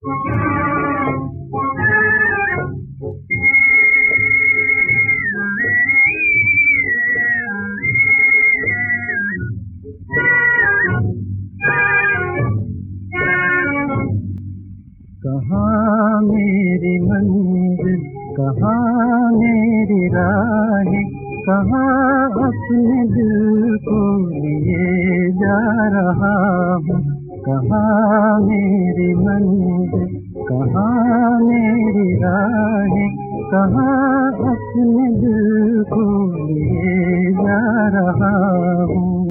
कहाँ मेरी मंजिल, कहाँ मेरी राहें, कहाँ अपने दिल को लिए जा रहा हूँ। कहाँ मेरी मंजिल, कहाँ मेरी राहें, कहाँ अपने दिल को लिए जा रहा हूँ।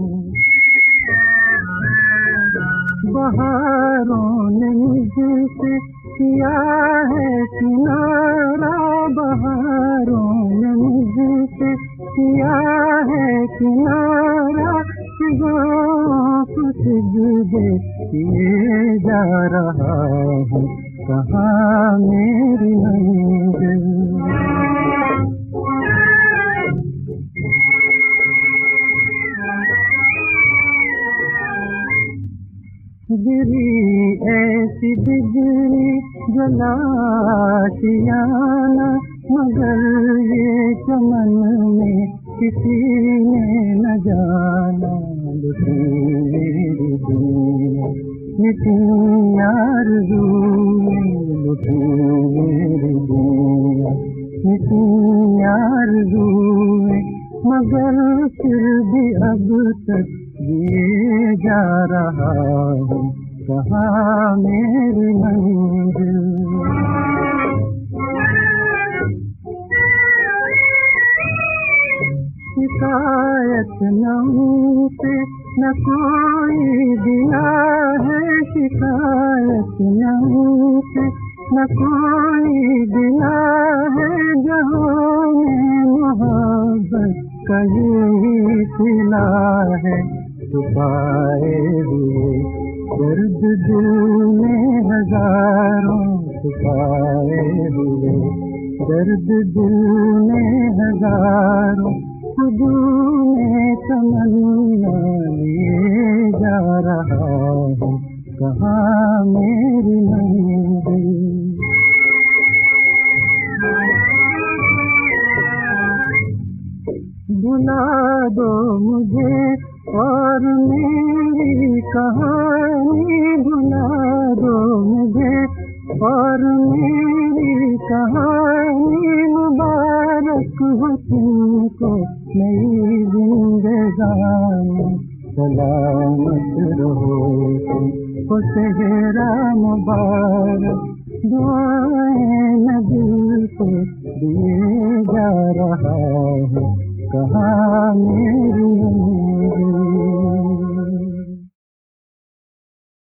बहारों ने मुझसे किया है किनारा, बहारों ने मुझसे किया है किनारा, फिजाओं को सिजदे किए जा रहा हूँ। कहाँ मेरी मंजिल। गिरी ऐसी बिजली जलाशियाना, मगर ये चमन में किसी ने न जाना। लुटी मेरी दुनिया मिटी आरज़ूएं, लुटी मेरी दुनिया मिटी आरज़ूएं, मगर फिर भी अब तक जिए जा रहा हूँ। कहाँ मेरी मंजिल। शिकायत न मुझसे न कोई दिया है, शिकायत न मुझसे न कोई दिया है, जहाँ में मोहब्बत का यही सिला है। छुपाए हुए दर्द दिल में हजारों, छुपाए हुए दर्द दिल में हजारों, खुद में तमन्ना लिए जा रहा हूँ। कहाँ मेरी मंजिल। बुला दो मुझे और मेरी कहानी, बुला दो मुझे और मेरी कहानी, मुबारक हो तुमको नई जिंदगानी। सलामत रहो तुमको सेहरा मुबारक, दुआएं न दिल को दिए जा रहा हूँ। कहाँ मेरी